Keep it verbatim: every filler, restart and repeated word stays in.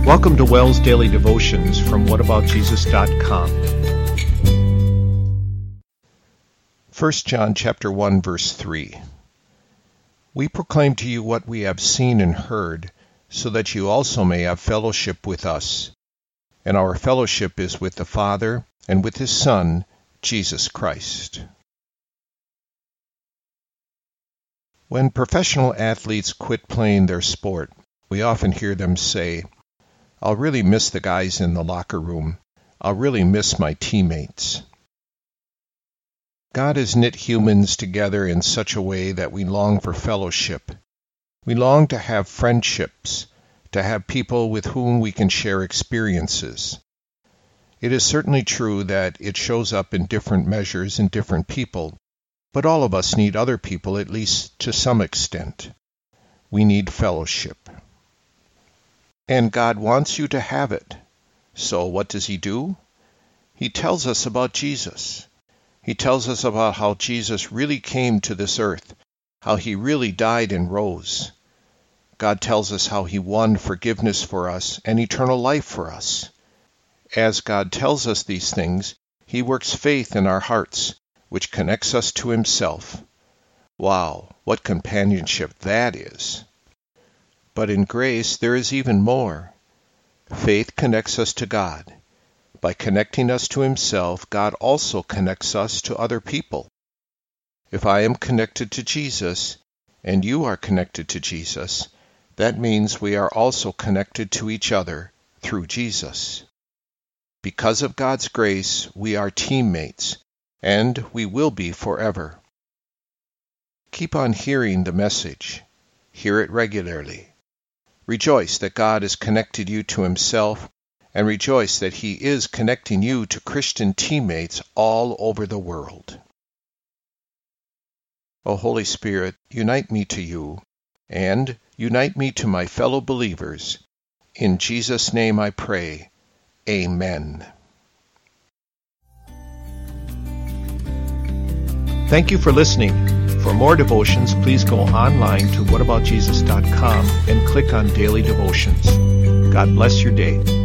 Welcome to Wells Daily Devotions from what about jesus dot com. First John chapter one verse three. We proclaim to you what we have seen and heard, so that you also may have fellowship with us. And our fellowship is with the Father and with His Son, Jesus Christ. When professional athletes quit playing their sport, we often hear them say, "I'll really miss the guys in the locker room. I'll really miss my teammates." God has knit humans together in such a way that we long for fellowship. We long to have friendships, to have people with whom we can share experiences. It is certainly true that it shows up in different measures in different people, but all of us need other people, at least to some extent. We need fellowship. And God wants you to have it. So what does He do? He tells us about Jesus. He tells us about how Jesus really came to this earth, how He really died and rose. God tells us how He won forgiveness for us and eternal life for us. As God tells us these things, He works faith in our hearts, which connects us to Himself. Wow, what companionship that is! But in grace, there is even more. Faith connects us to God. By connecting us to Himself, God also connects us to other people. If I am connected to Jesus, and you are connected to Jesus, that means we are also connected to each other through Jesus. Because of God's grace, we are teammates, and we will be forever. Keep on hearing the message. Hear it regularly. Rejoice that God has connected you to Himself, and rejoice that He is connecting you to Christian teammates all over the world. O Holy Spirit, unite me to you, and unite me to my fellow believers. In Jesus' name I pray. Amen. Thank you for listening. For more devotions, please go online to what about jesus dot com and click on Daily Devotions. God bless your day.